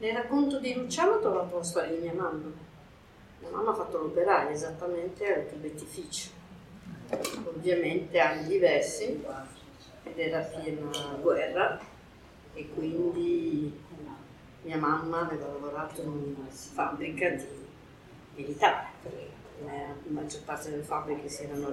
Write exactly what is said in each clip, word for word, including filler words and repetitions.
Nel racconto di Luciano ho trovato la storia di mia mamma. Mia mamma ha fatto l'operaia esattamente al tubettificio, ovviamente anni diversi, ed era piena guerra, e quindi mia mamma aveva lavorato in una fabbrica di militare, perché la maggior parte delle fabbriche si erano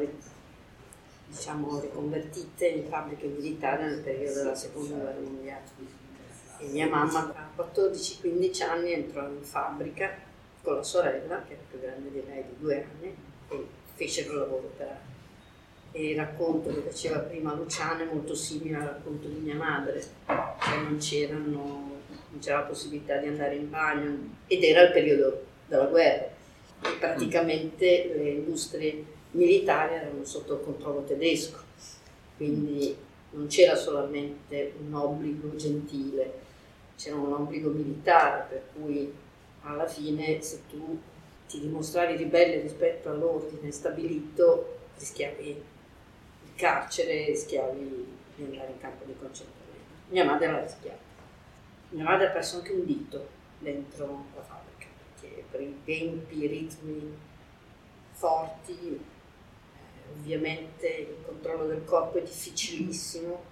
diciamo riconvertite in fabbriche militari nel periodo della seconda guerra mondiale. E mia mamma a quattordici quindici anni entrò in fabbrica con la sorella, che era più grande di lei di due anni, e fecero il lavoro operaio. E il racconto che faceva prima Luciano è molto simile al racconto di mia madre, cioè non c'erano, non c'era la possibilità di andare in bagno, ed era il periodo della guerra. E praticamente le industrie militari erano sotto il controllo tedesco, quindi non c'era solamente un obbligo gentile, c'era un obbligo militare, per cui alla fine se tu ti dimostravi ribelle rispetto all'ordine stabilito rischiavi il carcere, rischiavi di andare in campo di concentramento. Mia madre l'ha rischiata. Mia madre ha perso anche un dito dentro la fabbrica, perché per i tempi, i ritmi forti, eh, ovviamente il controllo del corpo è difficilissimo,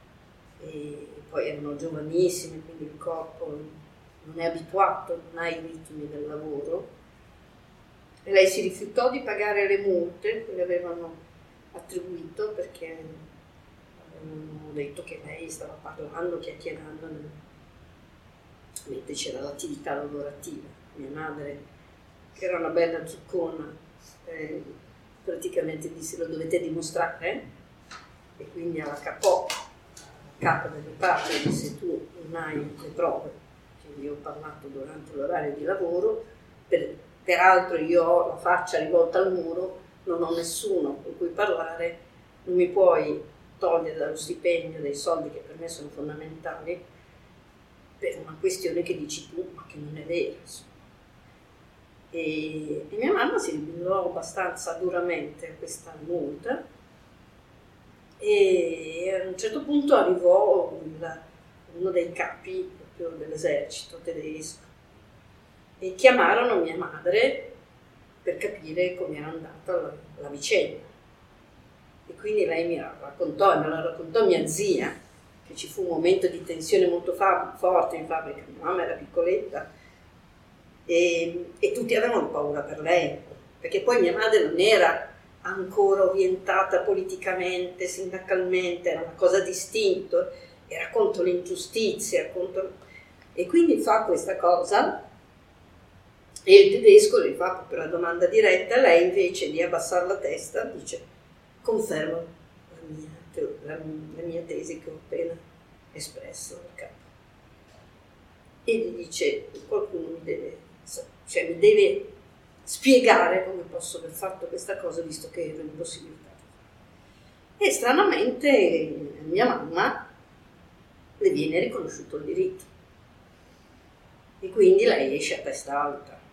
e poi erano giovanissimi, quindi il corpo non è abituato, non ha i ritmi del lavoro, e lei si rifiutò di pagare le multe che le avevano attribuito, perché avevano detto che lei stava parlando, chiacchierando mentre c'era l'attività lavorativa. Mia madre, che era una bella zuccona, eh, praticamente disse: lo dovete dimostrare, e quindi alla capo capo del reparto disse: tu non hai le prove, che io ho parlato durante l'orario di lavoro, per, peraltro io ho la faccia rivolta al muro, non ho nessuno con cui parlare, non mi puoi togliere dallo stipendio dei soldi che per me sono fondamentali per una questione che dici tu, ma che non è vera. E, e mia mamma si ribellò abbastanza duramente a questa multa, e a un certo punto arrivò il, uno dei capi proprio dell'esercito tedesco, e chiamarono mia madre per capire come era andata la, la vicenda. E quindi lei mi raccontò, e me la raccontò mia zia, che ci fu un momento di tensione molto fa- forte in fabbrica. Mia mamma era piccoletta e, e tutti avevano paura per lei, perché poi mia madre non era ancora orientata politicamente, sindacalmente, era una cosa distinta, era contro l'ingiustizia, contro... e quindi fa questa cosa, e il tedesco le fa proprio la domanda diretta, lei invece di abbassare la testa dice: confermo la mia, la, la mia tesi che ho appena espresso al capo. E gli dice: qualcuno mi deve, cioè mi deve spiegare come posso aver fatto questa cosa, visto che ero impossibilitata. E stranamente a mia mamma le viene riconosciuto il diritto, e quindi lei esce a testa alta.